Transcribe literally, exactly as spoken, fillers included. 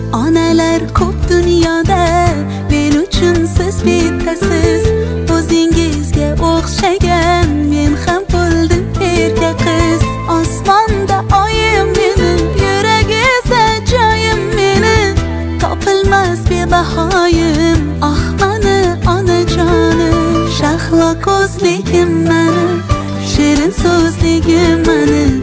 Onalar ko'p dunyoda, men uchun siz bittasiz. O'zingizga o'xshagan men ham bo'ldim erkak qiz. Osmonda oyim meni, yuragingizda joyim meni. Topilmas bebahoyim, ah mani onajonim. Shahlo ko'zligim mani, shirin so'zligim mani.